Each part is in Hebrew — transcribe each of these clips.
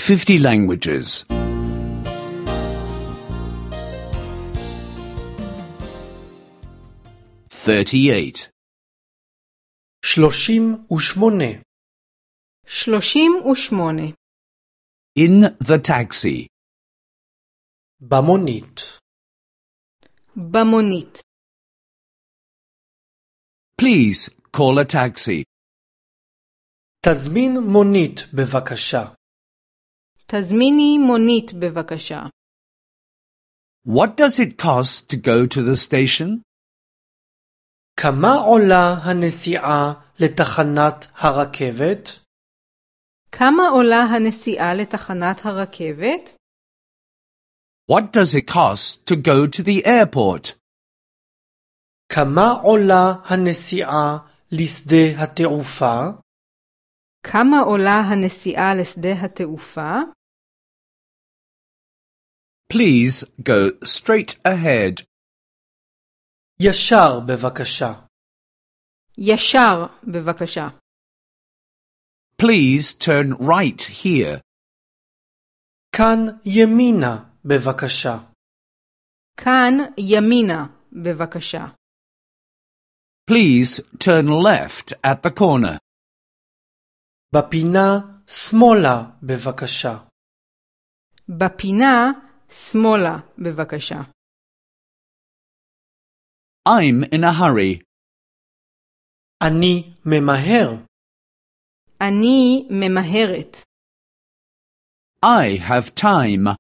50 languages. 38. 38. 38. In the taxi. במונית. במונית. Please call a taxi. תזמין מונית בבקשה. תזמיני מונית בבקשה. What does it cost to go to the station? כמה עולה הנסיעה לתחנת הרכבת? כמה עולה הנסיעה לתחנת הרכבת? What does it cost to go to the airport? כמה עולה הנסיעה לשדה התעופה? כמה עולה הנסיעה לשדה התעופה? Please go straight ahead. ישר בבקשה. ישר בבקשה. Please turn right here. כאן ימינה בבקשה. כאן ימינה בבקשה. Please turn left at the corner. בפינה שמאלה בבקשה. בפינה שמאלה בבקשה. I'm in a hurry. אני ממהר. אני ממהרת. I have time.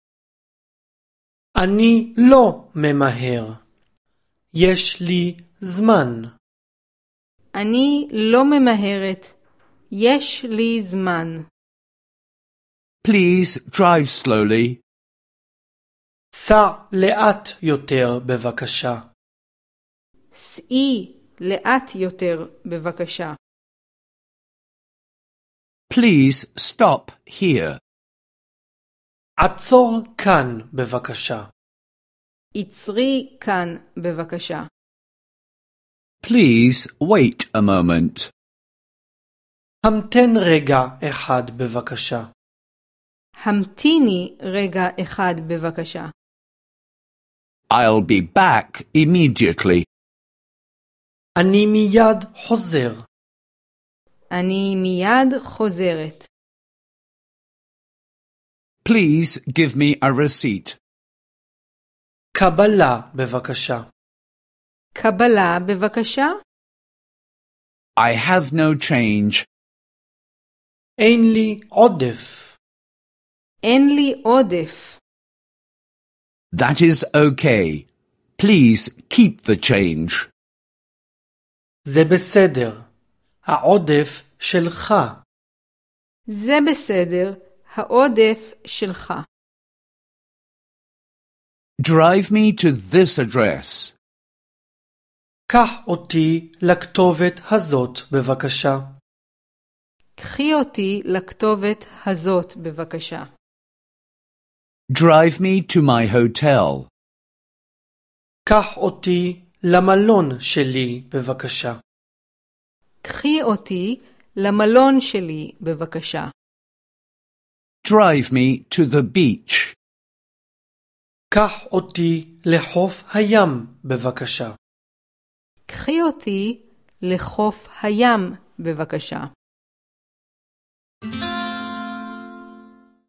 אני לא ממהר. יש לי זמן. אני לא ממהרת. יש לי זמן. Please drive slowly. סע לאט יותר בבקשה. סעי לאט יותר בבקשה. Please stop here. עצור כאן בבקשה. עצרי כאן בבקשה. Please wait a moment. המתן רגע אחד בבקשה. המתיני רגע אחד בבקשה. I'll be back immediately. אני מיד חוזר. אני מיד חוזרת. Please give me a receipt. קבלה בבקשה. קבלה בבקשה. I have no change. אין לי עודף. אין לי עודף. That is okay. Please keep the change. זה בסדר. העודף שלך. זה בסדר. העודף שלך. Drive me to this address. קח אותי לכתובת הזאת בבקשה. קחי אותי לכתובת הזאת בבקשה. Drive me to my hotel. קח אותי למלון שלי בבקשה. קחי אותי למלון שלי בבקשה. Drive me to the beach. קח אותי לחוף הים בבקשה. קחי אותי לחוף הים בבקשה.